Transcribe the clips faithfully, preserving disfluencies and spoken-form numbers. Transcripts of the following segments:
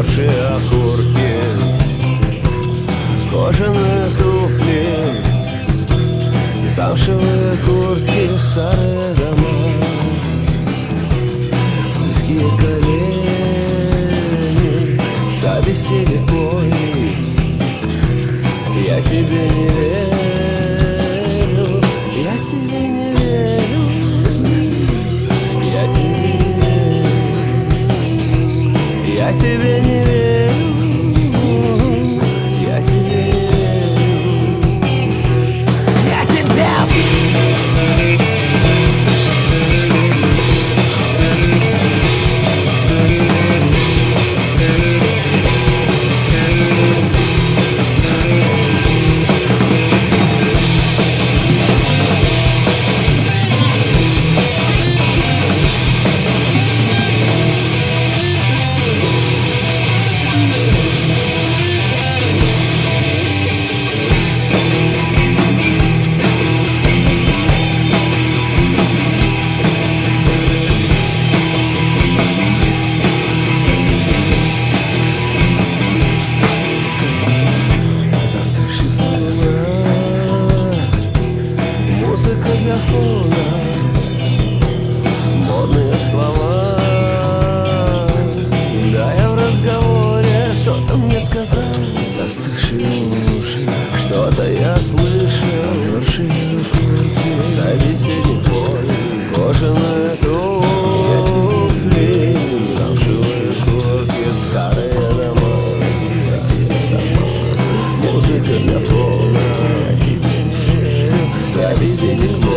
замерзшие окурки, кожаные туфли, замшевые куртки, старые дома, низкие колени, собеседник мой. Я тебе не верю, я тебе не верю, я тебе не верю, я тебе не верю, я тебе не верю, я тебе. Модные слова, да я в разговоре, кто-то мне сказал, застывшие уши, что-то я слышал, замерзшие куртки, собеседник мой, кожаные туфли, замшевые куртки, старые дома, музыка для фона, собеседник мой.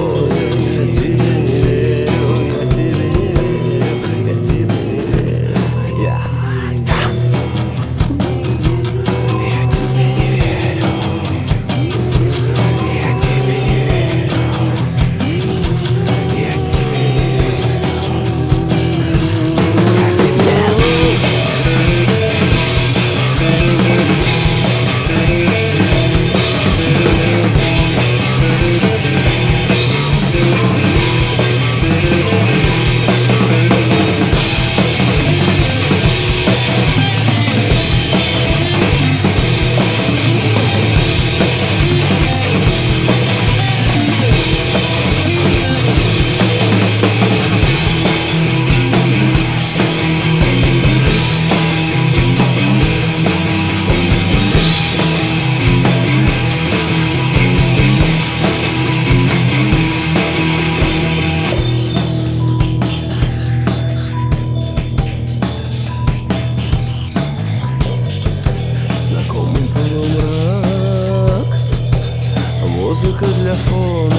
Музыка для фона.